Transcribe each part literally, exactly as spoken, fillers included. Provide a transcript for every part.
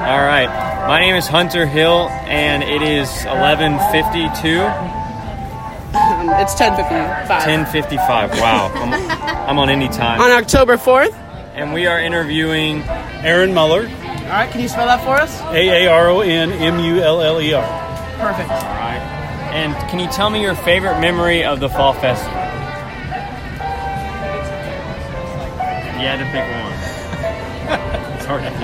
All right. My name is Hunter Hill, and it is eleven fifty-two. It's ten fifty-five. ten fifty-five. Wow. I'm, I'm on any time. On October fourth. And we are interviewing Aaron Muller. All right, can you spell that for us? A A R O N M U L L E R. Perfect. All right. And can you tell me your favorite memory of the Fall Festival? You had to pick one. It's hard to do.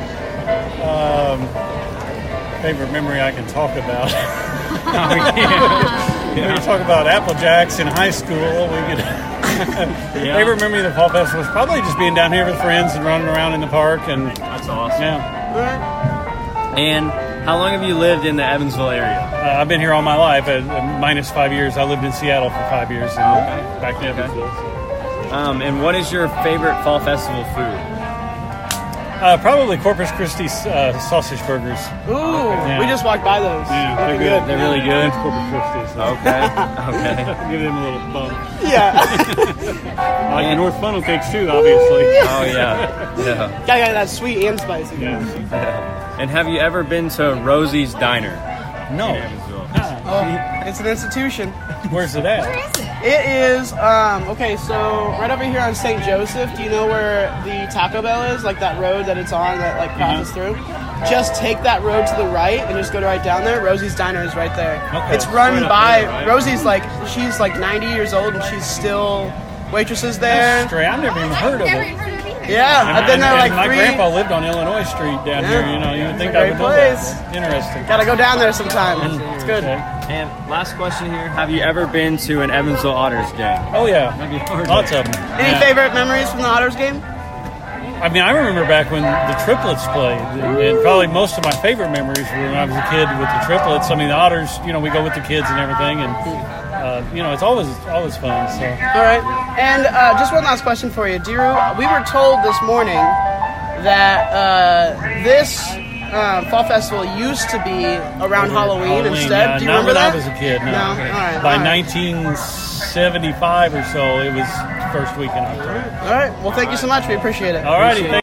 Um, favorite memory I can talk about. Oh, yeah. We could talk about Apple Jacks in high school. We could. Yeah. Favorite memory of the Fall Festival was probably just being down here with friends and running around in the park. And That's awesome. yeah, All right. And how long have you lived in the Evansville area? uh, I've been here all my life. Uh, minus five years. I lived in Seattle for five years. And Okay. back to Evansville. Um, and what is your favorite Fall Festival food? Uh, probably Corpus Christi uh, sausage burgers. Ooh, Yeah. we just walked by those. Yeah, Looking they're good. They're really good? Corpus Christi. So. Okay. Okay. Give them a little bump. Yeah. I like the North Funnel cakes too, obviously. Oh, yeah. Yeah. Gotta get that sweet and spicy. Yeah. And have you ever been to Rosie's Diner? No. in Evansville? Oh, it's an institution. Where's it at? It is, um, okay, so right over here on Saint Joseph, do you know where the Taco Bell is? Like that road that it's on that like crosses through? Just take that road to the right and just go right down there. Rosie's Diner is right there. Okay. It's run Right up by, there, right? Rosie's like, she's like ninety years old and she's still waitresses there. Straight. I've never even heard of Never it. even heard of it either. Yeah, I've been there And- like and my three. grandpa lived on Illinois Street down Yeah. here. You know, you would think It's a I would great know place. that. Interesting. Gotta go down there sometime. It's good. Okay. And last question here. Have you ever been to an Evansville Otters game? Oh yeah, Have you heard lots of of them. Any Yeah. favorite memories from the Otters game? I mean, I remember back when the triplets played, and, and probably most of my favorite memories were when I was a kid with the triplets. I mean, the Otters, you know, we go with the kids and everything, and uh, you know, it's always always fun. So All right. And uh, just one last question for you, Drew. We were told this morning that uh, this uh, Fall Festival used to be around Halloween, Halloween, instead. yeah, Do you not remember when that? I was a kid. No. No? All right. By all right. nineteen seventy-five or so, it was first week in October. All right. Well, thank you so much. We appreciate it. All righty.